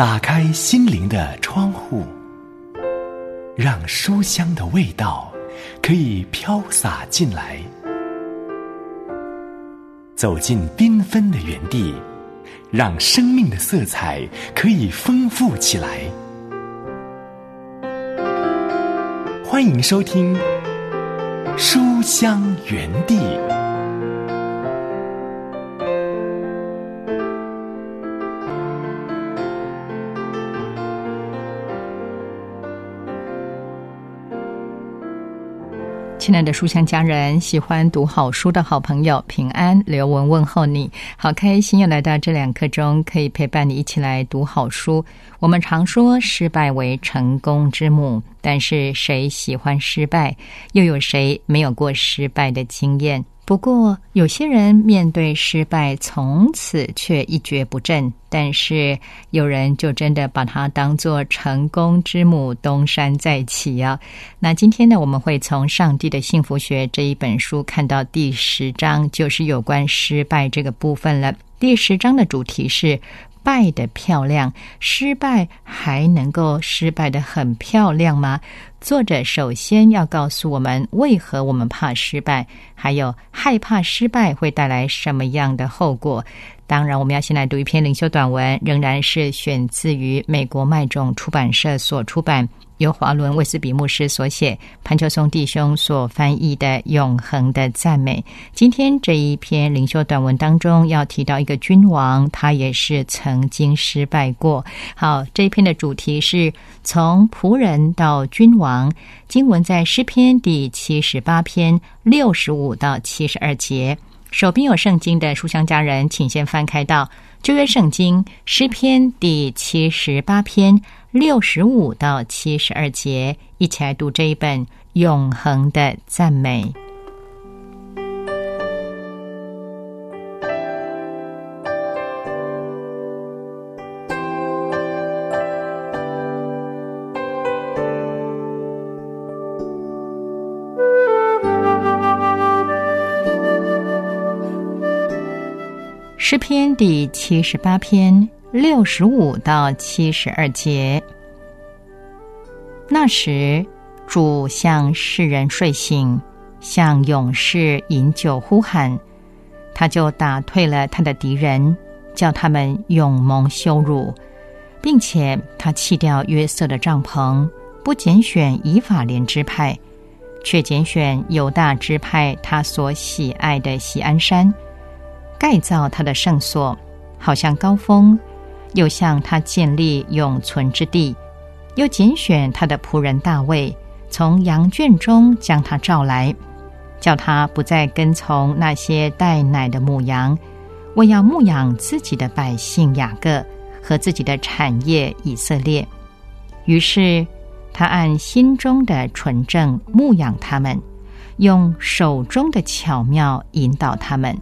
打开心灵的窗户，让书香的味道可以飘洒进来，走进缤纷的园地，让生命的色彩可以丰富起来。欢迎收听书香园地。 亲爱的书香家人，喜欢读好书的好朋友，平安，刘文问候你，好开心又来到这2刻钟，可以陪伴你一起来读好书。我们常说失败为成功之母，但是谁喜欢失败？又有谁没有过失败的经验？不过有些人面对失败从此却一蹶不振，但是有人就真的把它当作成功之母，东山再起啊。那今天呢，我们会从《上帝的幸福学》这一本书看到第10章，就是有关失败这个部分了。第10章的主题是败得漂亮，失败还能够失败得很漂亮吗？作者首先要告诉我们为何我们怕失败，还有害怕失败会带来什么样的后果。当然我们要先来读一篇灵修短文，仍然是选自于美国麦种出版社所出版，由华伦卫斯比牧师所写，潘秋松弟兄所翻译的《永恒的赞美》。今天这一篇灵修短文当中要提到一个君王，他也是曾经失败过。好，这一篇的主题是从仆人到君王，经文在诗篇第78篇65到72节。手边有圣经的书香家人，请先翻开到旧约圣经诗篇第78篇65到72节，一起来读这一本永恒的赞美。诗篇第78篇65到72节。那时，主向世人睡醒，向勇士饮酒呼喊，他就打退了他的敌人，叫他们永蒙羞辱，并且他弃掉约瑟的帐篷，不拣选以法莲支派，却拣选犹大支派他所喜爱的锡安山，盖造他的圣所，好像高峰，又向他建立永存之地，又拣选他的仆人大卫，从羊圈中将他召来，叫他不再跟从那些带奶的母羊，为要牧养自己的百姓雅各和自己的产业以色列。于是他按心中的纯正牧养他们，用手中的巧妙引导他们。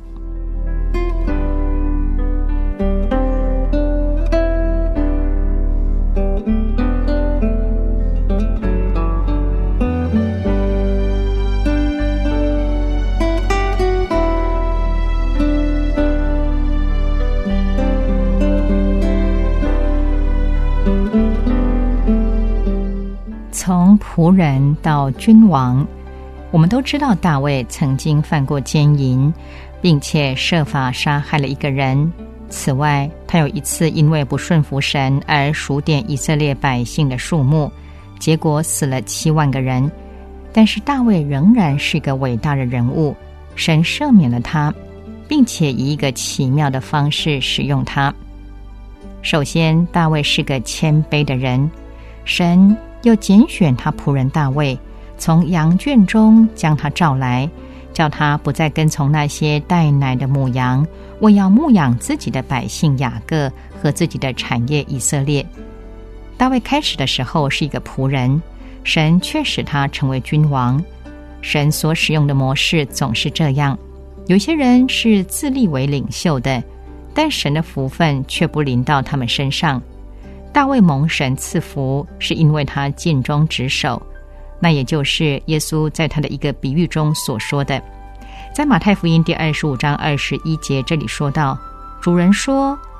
从仆人到君王，我们都知道大卫曾经犯过奸淫，并且设法杀害了一个人。此外，他有一次因为不顺服神而数点以色列百姓的数目，结果死了7万个人。但是大卫仍然是一个伟大的人物，神赦免了他，并且以一个奇妙的方式使用他。首先，大卫是个谦卑的人，神又拣选他仆人大卫，从羊圈中将他召来，叫他不再跟从那些带奶的母羊，为要牧养自己的百姓雅各和自己的产业以色列。大卫开始的时候是一个仆人，神却使他成为君王。神所使用的模式总是这样，有些人是自立为领袖的，但神的福分却不临到他们身上。大卫蒙神赐福，是因为他尽忠职守，那也就是耶稣在他的一个比喻中所说的。在马太福音第25章21节，这里说到，主人说，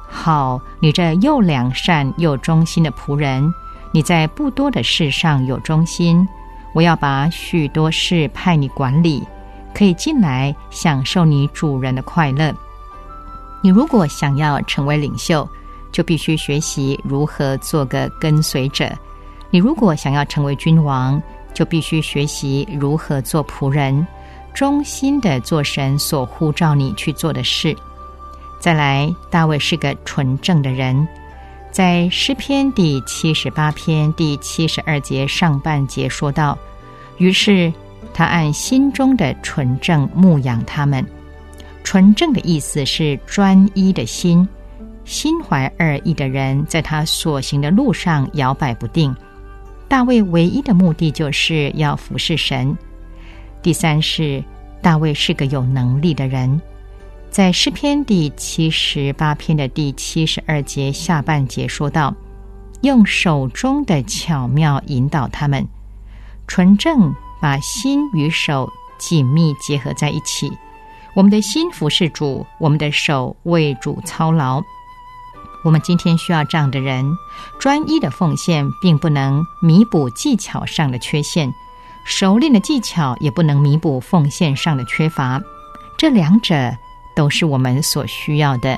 好，你这又良善又忠心的仆人，你在不多的事上有忠心，我要把许多事派你管理，可以进来享受你主人的快乐。你如果想要成为领袖，就必须学习如何做个跟随者；你如果想要成为君王，就必须学习如何做仆人，忠心地做神所呼召你去做的事。再来，大卫是个纯正的人，在诗篇第78篇第72节上半节说道，于是他按心中的纯正牧养他们。纯正的意思是专一的心，心怀二意的人在他所行的路上摇摆不定。大卫唯一的目的就是要服侍神。第三是，大卫是个有能力的人，在诗篇第78篇的第72节下半节说道，用手中的巧妙引导他们。纯正把心与手紧密结合在一起，我们的心服侍主，我们的手为主操劳。我们今天需要这样的人。专一的奉献并不能弥补技巧上的缺陷，熟练的技巧也不能弥补奉献上的缺乏，这两者都是我们所需要的。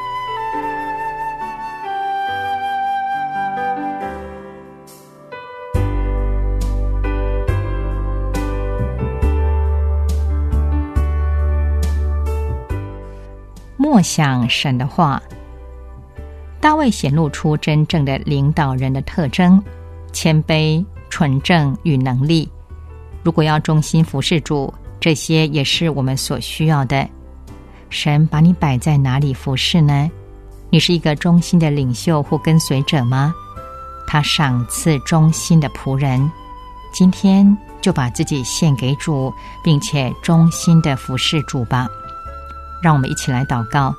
默想神的话。大卫显露出真正的领导人的特征：谦卑、纯正与能力。如果要忠心服侍主，这些也是我们所需要的。神把你摆在哪里服侍呢？你是一个忠心的领袖或跟随者吗？他赏赐忠心的仆人。今天就把自己献给主，并且忠心的服侍主吧。让我们一起来祷告。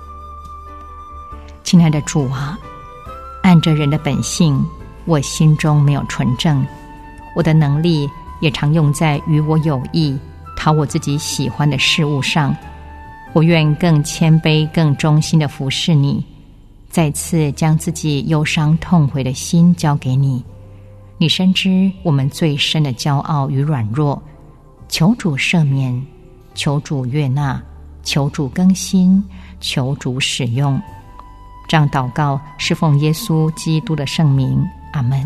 亲爱的主啊，按着人的本性，我心中没有纯正，我的能力也常用在与我有益、讨我自己喜欢的事物上。我愿更谦卑、更忠心的服侍你，再次将自己忧伤痛悔的心交给你。你深知我们最深的骄傲与软弱，求主赦免，求主悦纳，求主更新，求主使用。这样祷告是奉耶稣基督的圣名，阿们。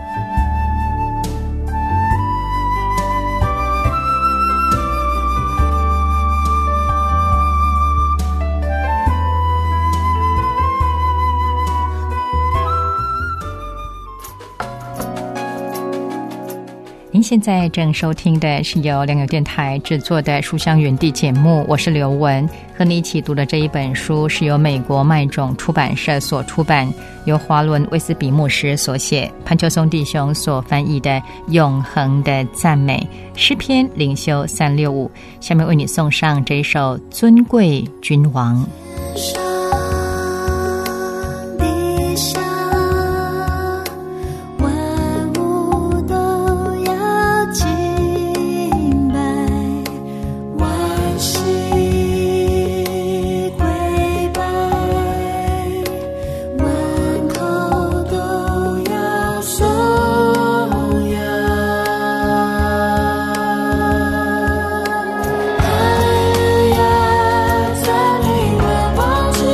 您现在正收听的是由良友电台制作的书香园地节目，我是刘文，和你一起读的这一本书是由美国麦种出版社所出版，由华伦威斯比牧师所写，潘秋松弟兄所翻译的《永恒的赞美》诗篇灵修365。下面为你送上这一首《尊贵君王》。 赞美万王之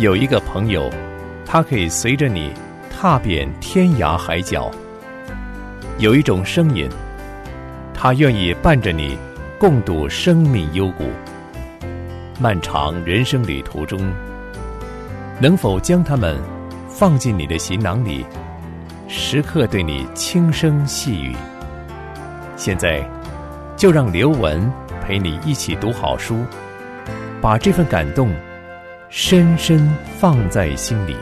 有一个朋友，他可以随着你踏遍天涯海角。有一种声音，他愿意伴着你共度生命幽谷。漫长人生旅途中，能否将他们放进你的行囊里，时刻对你轻声细语？现在就让刘文陪你一起读好书，把这份感动深深放在心里。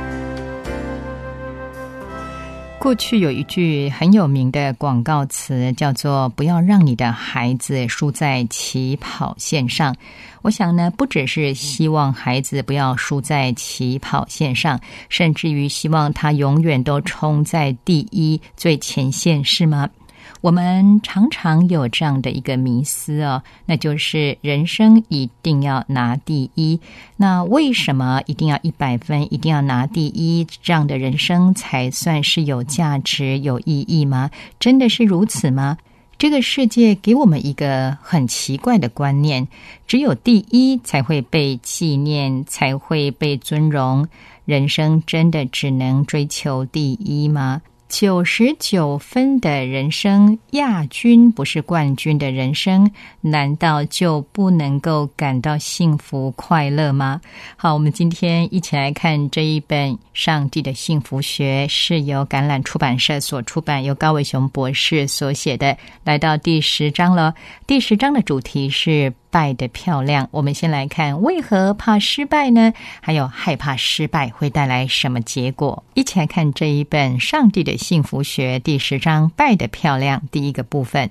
过去有一句很有名的广告词，叫做不要让你的孩子输在起跑线上。我想呢，不只是希望孩子不要输在起跑线上，甚至于希望他永远都冲在第一最前线，是吗？我们常常有这样的一个迷思哦，那就是人生一定要拿第一。那为什么一定要100分，一定要拿第一，这样的人生才算是有价值、有意义吗？真的是如此吗？这个世界给我们一个很奇怪的观念，只有第一才会被纪念，才会被尊荣。人生真的只能追求第一吗？99分的人生，亚军不是冠军的人生，难道就不能够感到幸福快乐吗？好，我们今天一起来看这一本《上帝的幸福学》，是由橄榄出版社所出版，由高伟雄博士所写的。来到第10章了，第10章的主题是败得漂亮。我们先来看为何怕失败呢？还有害怕失败会带来什么结果？一起来看这一本《上帝的幸福学》第10章败得漂亮第一个部分。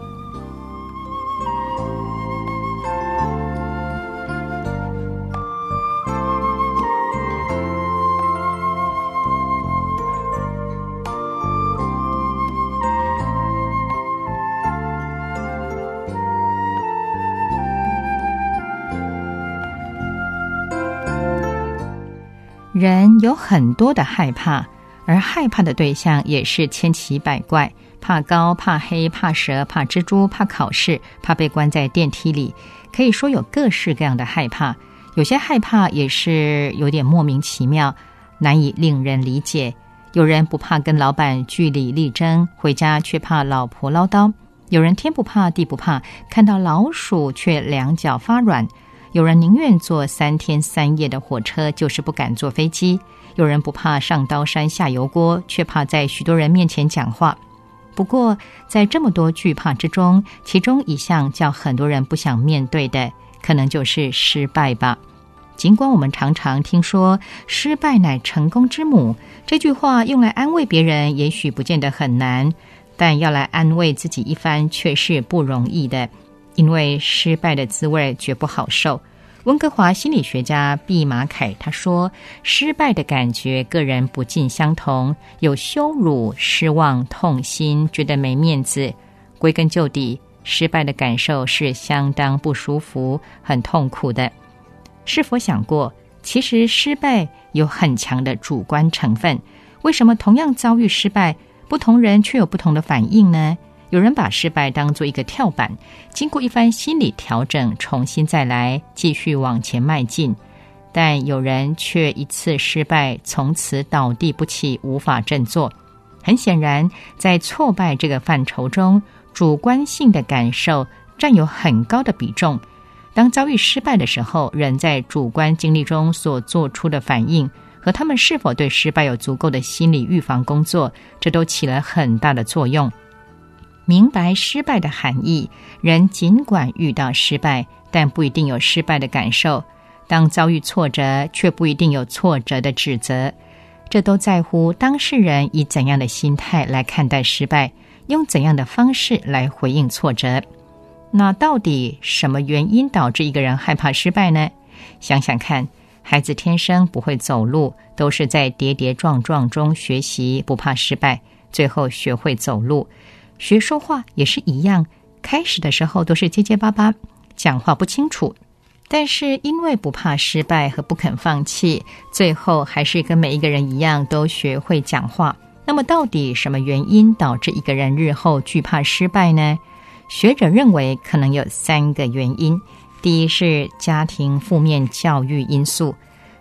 人有很多的害怕，而害怕的对象也是千奇百怪，怕高、怕黑、怕蛇、怕蜘蛛、怕考试、怕被关在电梯里，可以说有各式各样的害怕。有些害怕也是有点莫名其妙，难以令人理解。有人不怕跟老板据理力争，回家却怕老婆唠叨；有人天不怕地不怕，看到老鼠却两脚发软；有人宁愿坐3天3夜的火车，就是不敢坐飞机；有人不怕上刀山下油锅，却怕在许多人面前讲话。不过在这么多惧怕之中，其中一项叫很多人不想面对的，可能就是失败吧。尽管我们常常听说失败乃成功之母，这句话用来安慰别人也许不见得很难，但要来安慰自己一番却是不容易的，因为失败的滋味绝不好受。温哥华心理学家毕马凯他说，失败的感觉个人不尽相同，有羞辱、失望、痛心，觉得没面子。归根究底，失败的感受是相当不舒服、很痛苦的。是否想过，其实失败有很强的主观成分？为什么同样遭遇失败，不同人却有不同的反应呢？有人把失败当作一个跳板，经过一番心理调整，重新再来，继续往前迈进。但有人却一次失败，从此倒地不起，无法振作。很显然，在挫败这个范畴中，主观性的感受占有很高的比重。当遭遇失败的时候，人在主观经历中所做出的反应，和他们是否对失败有足够的心理预防工作，这都起了很大的作用。明白失败的含义，人尽管遇到失败，但不一定有失败的感受；当遭遇挫折，却不一定有挫折的指责。这都在乎当事人以怎样的心态来看待失败，用怎样的方式来回应挫折。那到底什么原因导致一个人害怕失败呢？想想看，孩子天生不会走路，都是在跌跌撞撞中学习，不怕失败，最后学会走路。学说话也是一样，开始的时候都是结结巴巴，讲话不清楚，但是因为不怕失败和不肯放弃，最后还是跟每一个人一样，都学会讲话。那么到底什么原因导致一个人日后惧怕失败呢？学者认为可能有3个原因。第一是家庭负面教育因素。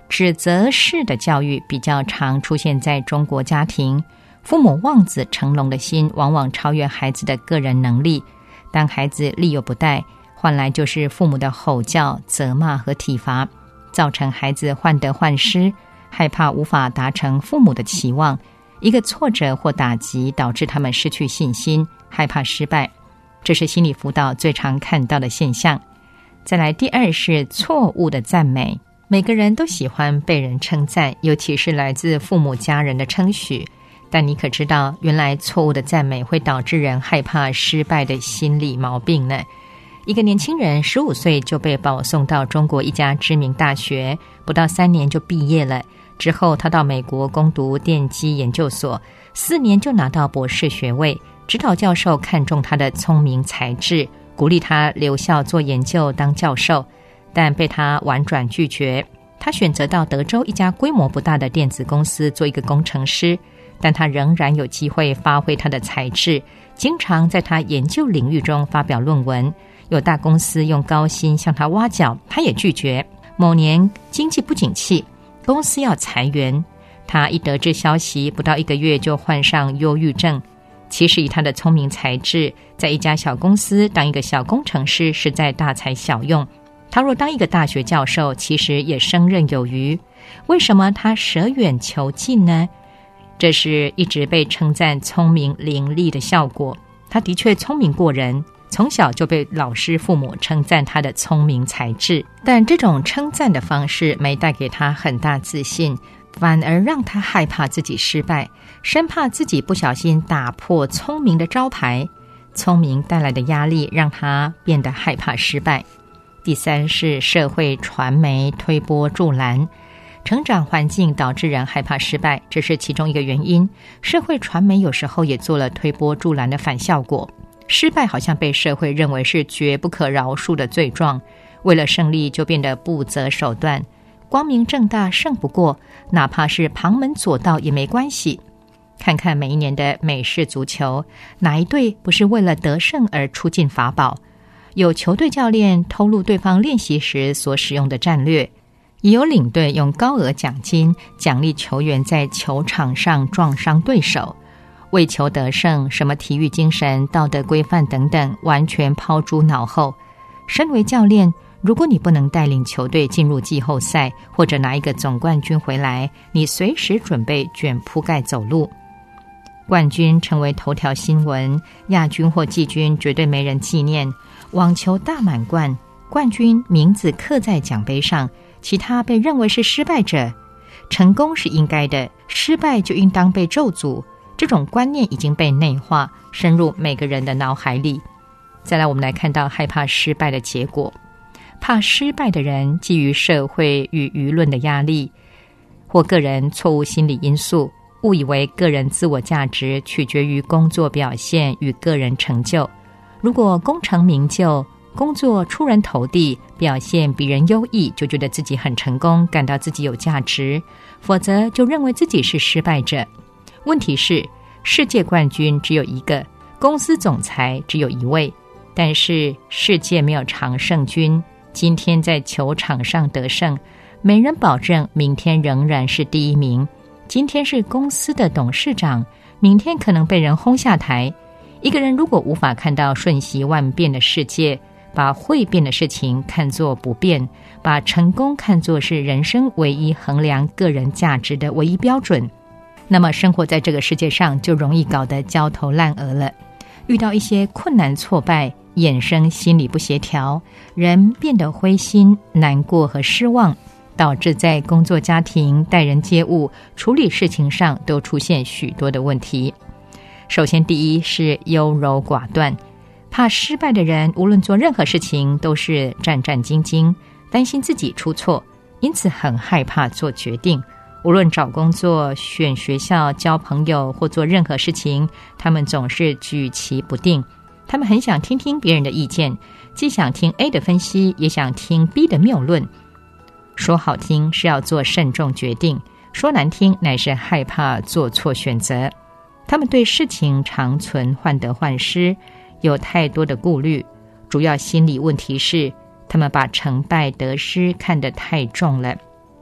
指责式的教育比较常出现在中国家庭，父母望子成龙的心往往超越孩子的个人能力，当孩子力有不逮，换来就是父母的吼叫、责骂和体罚，造成孩子患得患失，害怕无法达成父母的期望，一个挫折或打击导致他们失去信心，害怕失败，这是心理辅导最常看到的现象。再来，第二是错误的赞美。每个人都喜欢被人称赞，尤其是来自父母家人的称许，但你可知道原来错误的赞美会导致人害怕失败的心理毛病呢？一个年轻人15岁就被保送到中国一家知名大学，不到3年就毕业了。之后他到美国攻读电机研究所，4年就拿到博士学位。指导教授看中他的聪明才智，鼓励他留校做研究当教授，但被他婉转拒绝。他选择到德州一家规模不大的电子公司做一个工程师，但他仍然有机会发挥他的才智，经常在他研究领域中发表论文。有大公司用高薪向他挖角，他也拒绝。某年经济不景气，公司要裁员，他一得知消息，不到1个月就患上忧郁症。其实以他的聪明才智，在一家小公司当一个小工程师实在大材小用，他若当一个大学教授，其实也胜任有余。为什么他舍远求近呢？这是一直被称赞聪明伶俐的效果。他的确聪明过人，从小就被老师父母称赞他的聪明才智，但这种称赞的方式没带给他很大自信，反而让他害怕自己失败，生怕自己不小心打破聪明的招牌。聪明带来的压力让他变得害怕失败。第三是社会传媒推波助澜。成长环境导致人害怕失败，这是其中一个原因。社会传媒有时候也做了推波助澜的反效果，失败好像被社会认为是绝不可饶恕的罪状，为了胜利就变得不择手段，光明正大胜不过，哪怕是旁门左道也没关系。看看每一年的美式足球，哪一队不是为了得胜而出尽法宝？有球队教练透露对方练习时所使用的战略，也有领队用高额奖金奖励球员在球场上撞伤对手。为求得胜，什么体育精神、道德规范等等，完全抛诸脑后。身为教练，如果你不能带领球队进入季后赛，或者拿一个总冠军回来，你随时准备卷铺盖走路。冠军成为头条新闻，亚军或季军绝对没人纪念。网球大满贯，冠军名字刻在奖杯上，其他被认为是失败者。成功是应该的，失败就应当被咒诅。这种观念已经被内化，深入每个人的脑海里。再来，我们来看到害怕失败的结果。怕失败的人，基于社会与舆论的压力，或个人错误心理因素，误以为个人自我价值取决于工作表现与个人成就。如果功成名就，工作出人头地，表现比人优异，就觉得自己很成功，感到自己有价值；否则就认为自己是失败者。问题是，世界冠军只有一个，公司总裁只有一位，但是世界没有常胜军。今天在球场上得胜，没人保证明天仍然是第一名。今天是公司的董事长，明天可能被人轰下台。一个人如果无法看到瞬息万变的世界，把会变的事情看作不变，把成功看作是人生唯一衡量个人价值的唯一标准，那么生活在这个世界上就容易搞得焦头烂额了。遇到一些困难挫败，衍生心理不协调，人变得灰心、难过和失望，导致在工作、家庭、待人接物、处理事情上都出现许多的问题。首先，第一是优柔寡断。怕失败的人，无论做任何事情都是战战兢兢，担心自己出错，因此很害怕做决定。无论找工作、选学校、交朋友或做任何事情，他们总是举棋不定。他们很想听听别人的意见，既想听 A 的分析，也想听 B 的谬论。说好听是要做慎重决定，说难听乃是害怕做错选择。他们对事情常存患得患失，有太多的顾虑。主要心理问题是，他们把成败得失看得太重了。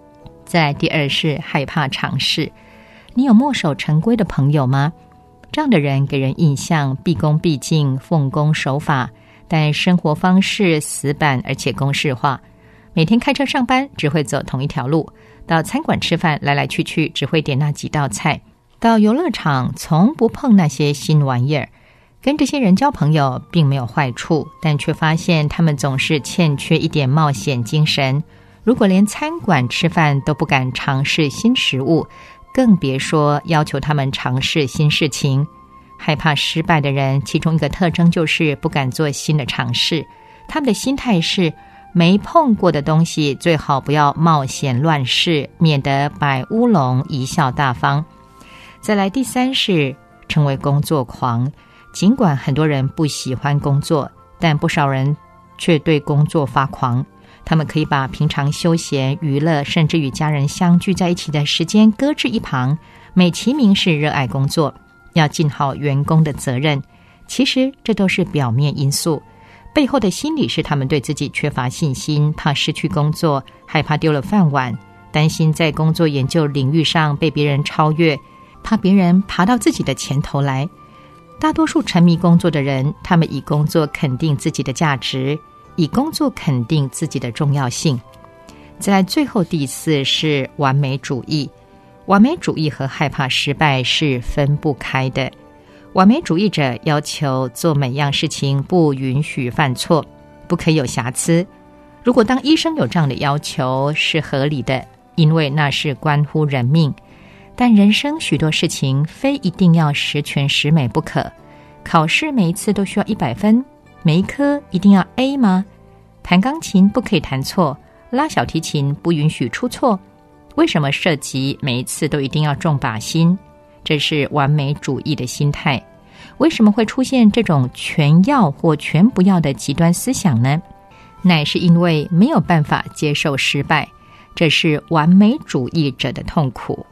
再来第二是害怕尝试。你有墨守成规的朋友吗？这样的人给人印象毕恭毕敬、奉公守法，但生活方式死板而且公式化，每天开车上班只会走同一条路，到餐馆吃饭来来去去只会点那几道菜，到游乐场从不碰那些新玩意儿。跟这些人交朋友并没有坏处，但却发现他们总是欠缺一点冒险精神。如果连餐馆吃饭都不敢尝试新食物，更别说要求他们尝试新事情。害怕失败的人，其中一个特征就是不敢做新的尝试。他们的心态是，没碰过的东西最好不要冒险乱试，免得摆乌龙贻笑大方。再来第三是成为工作狂。尽管很多人不喜欢工作，但不少人却对工作发狂。他们可以把平常休闲、娱乐，甚至与家人相聚在一起的时间搁置一旁，美其名是热爱工作，要尽好员工的责任。其实这都是表面因素，背后的心理是他们对自己缺乏信心，怕失去工作，害怕丢了饭碗，担心在工作研究领域上被别人超越，怕别人爬到自己的前头来。大多数沉迷工作的人，他们以工作肯定自己的价值，以工作肯定自己的重要性。再来最后第四是完美主义。完美主义和害怕失败是分不开的。完美主义者要求做每样事情不允许犯错，不可以有瑕疵。如果当医生有这样的要求是合理的，因为那是关乎人命。但人生许多事情非一定要十全十美不可。考试每一次都需要100分，每一科一定要 A 吗？弹钢琴不可以弹错，拉小提琴不允许出错。为什么射击每一次都一定要中靶心？这是完美主义的心态。为什么会出现这种全要或全不要的极端思想呢？乃是因为没有办法接受失败，这是完美主义者的痛苦。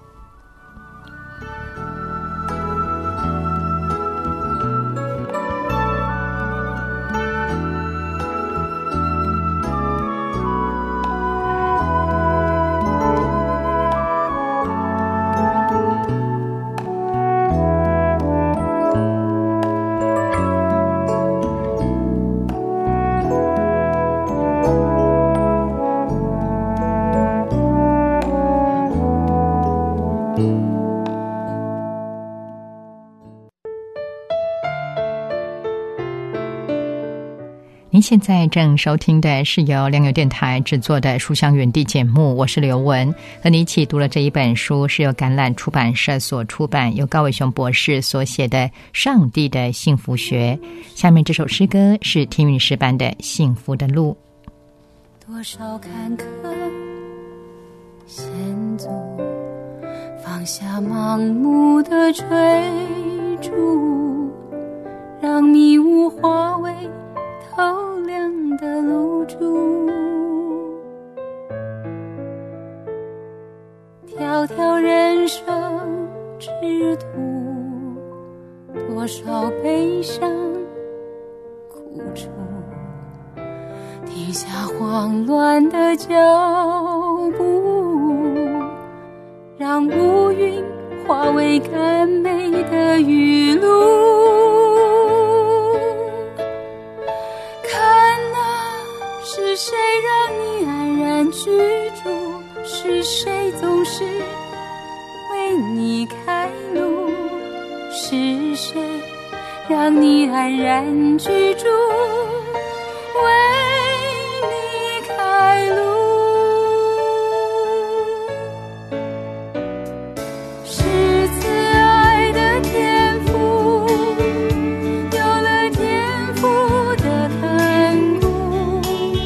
您现在正收听的是由良友电台制作的书香园地节目，我是刘文，和你一起读了这一本书，是由橄榄出版社所出版，由高伟雄博士所写的《上帝的幸福学》。下面这首诗歌是天韵诗班的《幸福的路》。 多少坎坷险阻，放下盲目的追逐，让迷雾化为透亮的露珠。条条人生之途，多少悲伤苦楚，停下慌乱的脚步，让乌云化为甘美的雨露。看啊，是谁让你安然居住？是谁总是为你开路？是谁让你安然居住？为你开路。是慈爱的天父，有了天父的看顾，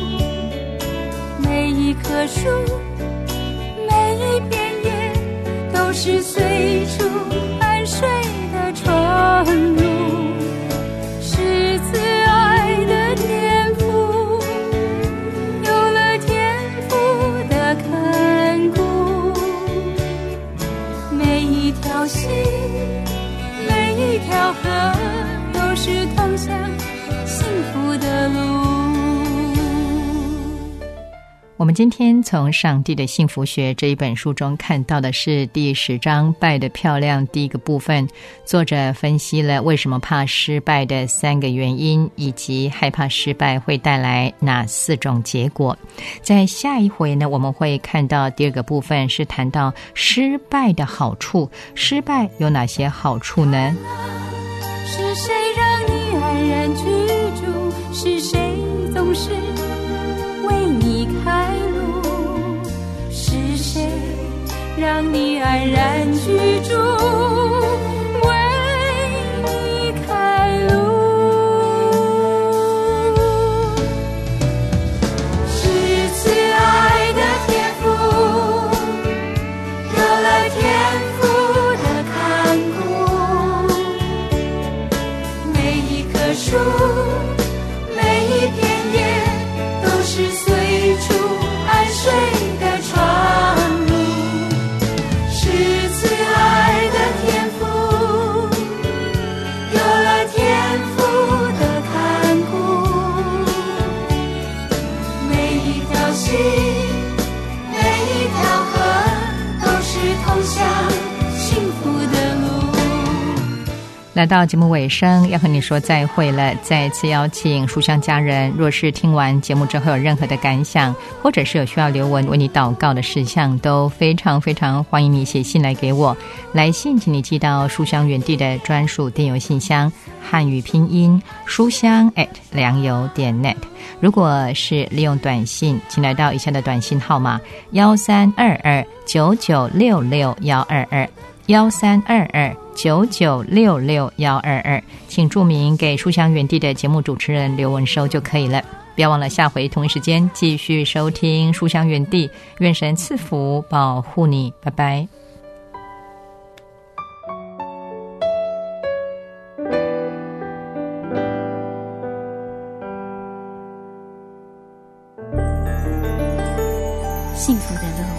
每一棵树，每一片叶，都是随处安睡的窗路。是慈爱的天父，有了天父的看顾，每一条溪，每一条河，都是通向幸福的路。 我们今天从《上帝的幸福学》这一本书中看到的是第10章拜得漂亮第一个部分，作者分析了为什么怕失败的3个原因，以及害怕失败会带来哪4种结果。在下一回呢，我们会看到第2个部分，是谈到失败的好处。失败有哪些好处呢？ 是谁让你安然居住？是谁总是为你开路？是谁让你安然居住？为你开路。是慈爱的天父，有了天父的看顾，每一棵树，每一片叶，都是随处安睡的床褥。是慈爱的天父，有了天父的看顾，每一条溪，每一条河，都是通向幸福的路。 来到节目尾声，要和你说再会了。再次邀请书香家人，若是听完节目之后有任何的感想，或者是有需要留文为你祷告的事项，都非常非常欢迎你写信来给我。来信请你寄到书香园地的专属电邮信箱，汉语拼音书香良友.net。如果是利用短信，请来到以下的短信号码132299666122。132299666122，请注明给书香园地的节目主持人刘文收就可以了。不要忘了下回同一时间继续收听书香园地，愿神赐福保护你，拜拜。 幸福的路